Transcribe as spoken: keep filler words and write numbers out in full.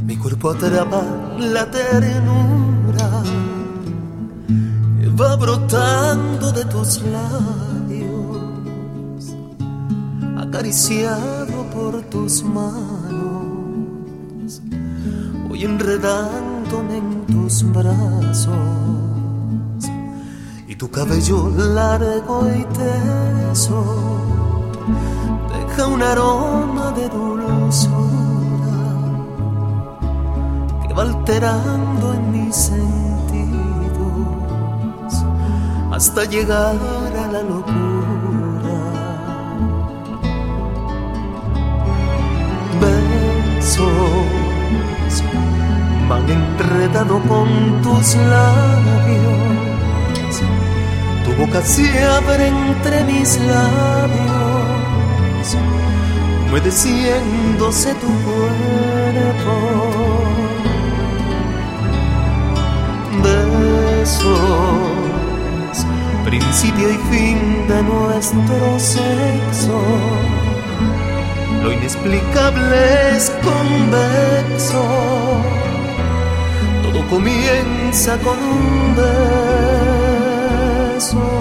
Mi cuerpo atrapa la ternura que va brotando de tus labios, acariciado por tus manos, voy enredándome en tus brazos, y tu cabello largo y teso deja un aroma de dulzura que va alterando en mis sentidos hasta llegar a la locura. Besos van enredado con tus labios, tu boca se abre entre mis labios, humedeciéndose tu cuerpo. Besos, principio y fin de nuestro sexo, lo inexplicable es convexo, todo comienza con un beso.